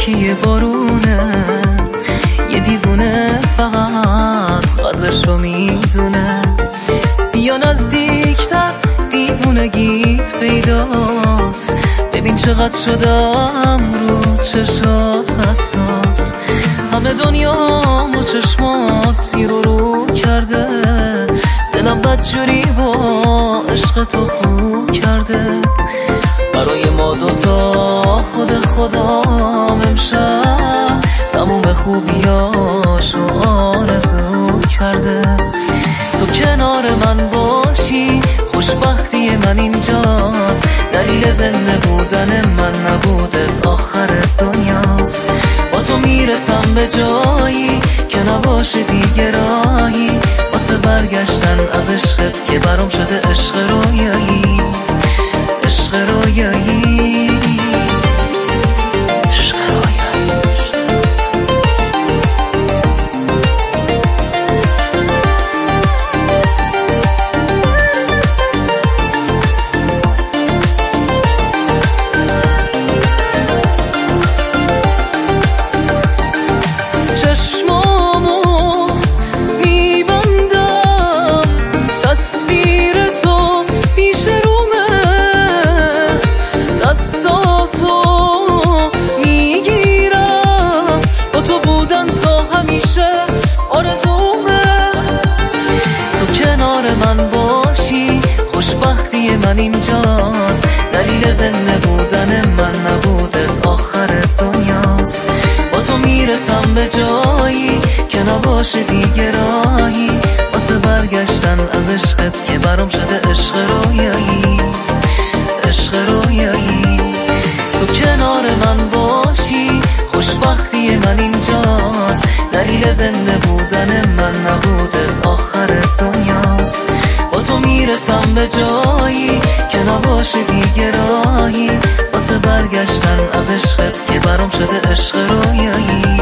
که یه بارونه، یه دیوونه فقط قدرش رو میدونه. بیا نزدیکتر دیوونگیت پیداست، ببین چقدر شدم رو چشات حساس. همه دنیامو چشمات زیر رو کرده، دلم بدجوری با عشق تو خو کرده. برای ما دوتا خود خدام امشب تموم خوبیاشو آرزو کرده. تو کنار من باشی خوشبختی من اینجاست، دلیل زنده بودن من نبوده آخر دنیاست. با تو میرسم به جایی که نباشه دیگه راهی واسه برگشتن از عشقت که برام شده عشق رویایی، عشق رویایی. من باشی خوشبختی من اینجاست، دلیل زنده بودن من نبوده آخر دنیاست. با تو میرسم به جایی که نباشه دیگه راهی واسه برگشتن از عشقت که برام شده عشق رویایی، عشق رویایی. تو کنار من باشی خوشبختی من اینجاست، دلیل زنده بودن من نبوده آخر دنیاست. با تو میرسم به جایی که نباشه دیگه راهی واسه برگشتن از عشقت که برام شده عشق رویایی.